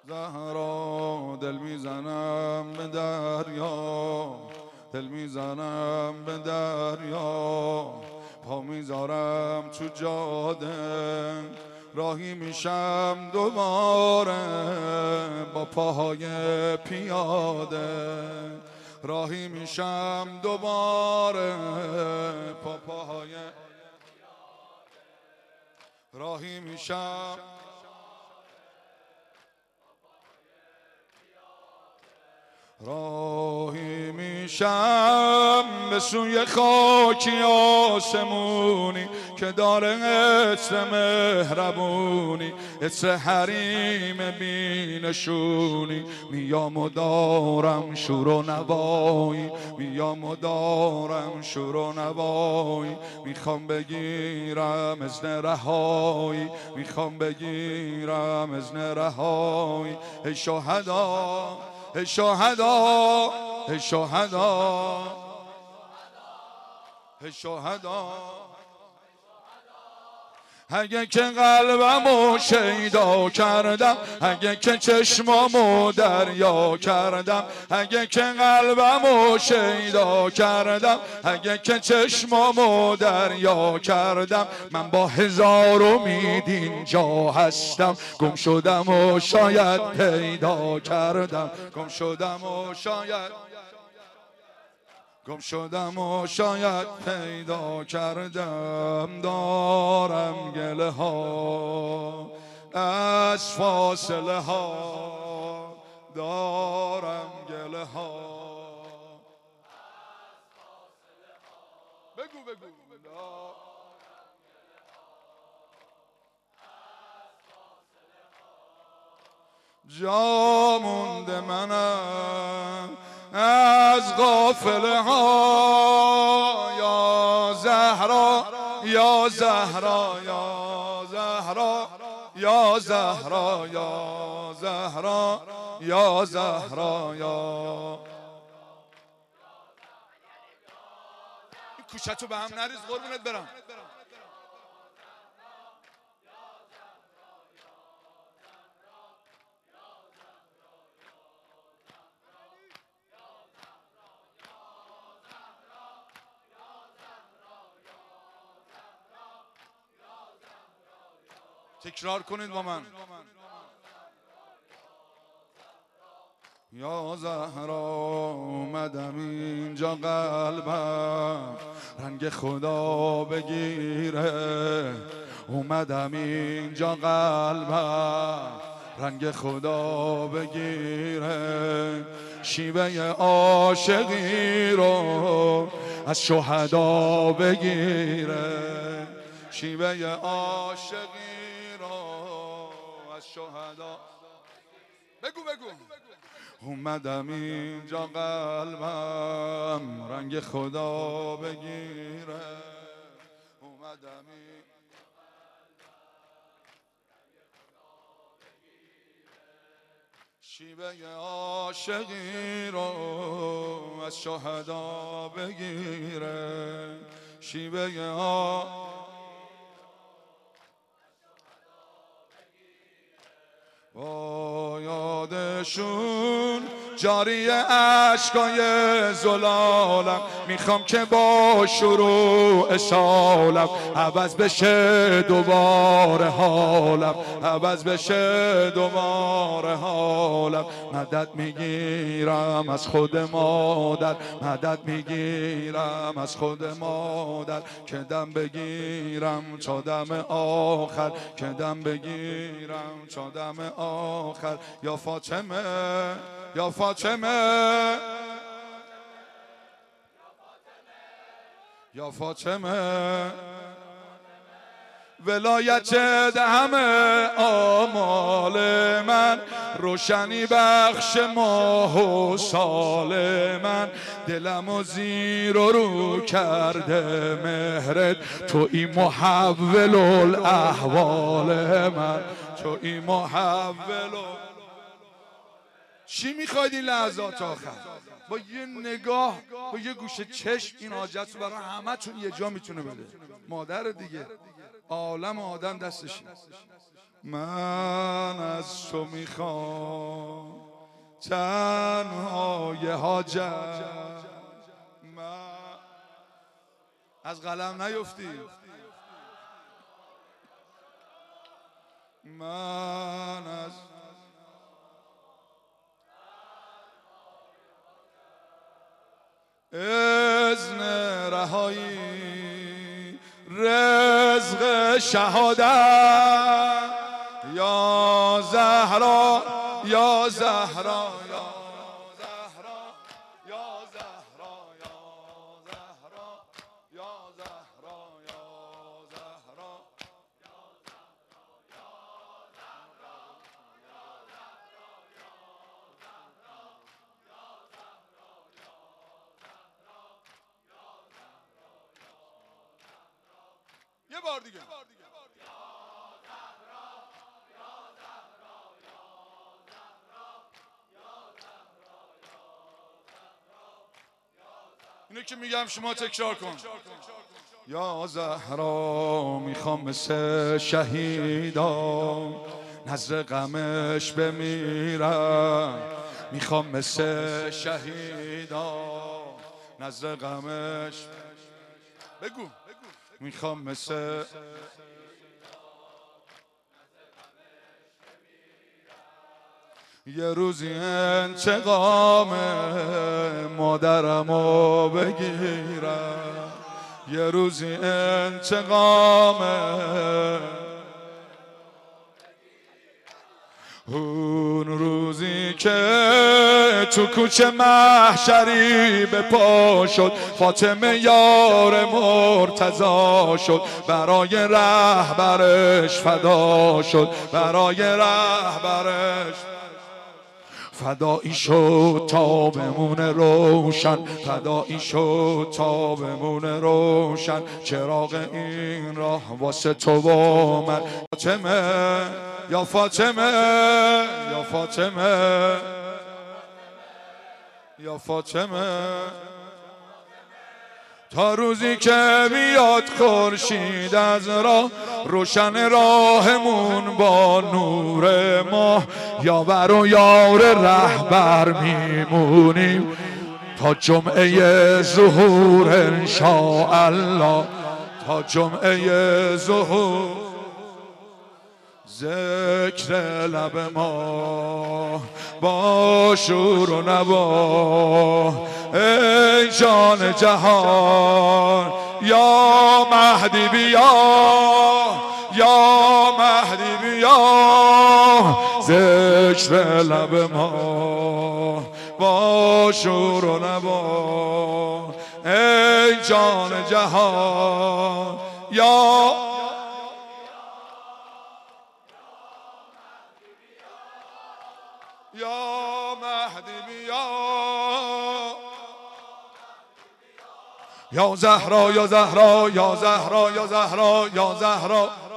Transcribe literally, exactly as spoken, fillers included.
زهرا دل میزنم به دریا، دل میزنم به دریا، پا میذارم تو جاده، راهی میشم دوباره با پاهای پیاده، راهی میشم دوباره با پاهای راهی میشم راهی میشم به سوی خاکی آسمونی که داره عطر مهربونی، عطر حریم بینشونی. میام و دارم شور و نوایی، میام و دارم شور و نوایی، میخوام بگیرم اذن رهایی، میخوام بگیرم اذن رهایی. ای شهدا ای شهدا ای شهدا ای شهدا، اگه که قلبمو شیدا کردم، اگه که چشمامو دریا کردم، اگه که قلبمو شیدا کردم، اگه که چشمامو دریا کردم، من با هزار امید اینجا هستم، گم شدم و شاید پیدا کردم، گم شدم و شاید گم شدم و شاید پیدا کردم. دارم گله ها از فاصله ها، دارم گله ها. بگو بگو جا مونده منم از غافله ها، یا زهرا یا زهرا یا زهرا یا زهرا یا زهرا یا زهرا یا. این کوچه‌تو به هم نریز قربونت برم. تکرار کنید با من. یا زهرا اومدم اینجا قلبم رنگ خدا بگیره، اومدم اینجا قلبم رنگ خدا بگیره، شیوه عاشقی رو از شهدا بگیره، شیوه عاشقی از شهدا. بگو بگو اومدم اینجا قلبم رنگ خدا بگیره، اومدم این شیوه عاشقی رو از شهدا بگیره، شیوه عاشقی با یادشون جاری عشقای زلالم، میخوام که با شروع سالم عوض بشه دوباره حالم، عوض بشه دوباره حالم. مدد میگیرم از خود مادر، مدد میگیرم از خود مادر، که دم بگیرم تا دم آخر، که دم بگیرم تا دم آخر. یا فاطمه یا فاطمه یا فاطمه، ولایت همه آمال من، روشنی بخش ماه و سال من، دلم و زیر و رو کرده مهرت، تو این محول الاحوال من، تو این محول. چی میخواید این لحظات آخر؟ با یه نگاه، با یه گوشه چشم این حاجت رو برای همه چون یه جا میتونه بده. مادر دیگه، عالم آدم دستشی. من از تو میخوام تنهای حاجت، من از قلم نیفتی، من از اذن رهایی رزق شهادت یا زهرا یا زهرا یا زهرا یا زهرا یا زهرا یا زهرا یه بار دیگه. اینو که میگم شما تکرار کن. یا زهرا میخوام مثل شهیدان نظر غمش بمیرم، میخوام مثل شهیدان نظر غمش بگو، میخوام مثل یه روزی انتقام مادرمو بگیرم، یه روزی انتقام اون روزی که تو کوچه محشری به پا شد فاطمه یار مرتضی شد، برای رهبرش فدا شد، برای رهبرش فدایی شد تا بمونه روشن، فدایی شد تا بمونه روشن، چراغ این راه واسه تو با من. فاطمه یا فاطمه یا فاطمه یا فاطمه، تا روزی که بیاد خورشید از راه روشن راهمون با نور ما، یاور و یار رهبر میمونیم تا جمعه ظهور انشاءالله، تا جمعه ظهور. ذکر لب ما با شور و نوا ای جان جهان، یا مهدی بیا یا مهدی بیا، ذکر لب ما با شور و نوا ای جان جهان، یا یا مهدی بیا، یا زهرا یا زهرا یا زهرا یا زهرا یا زهرا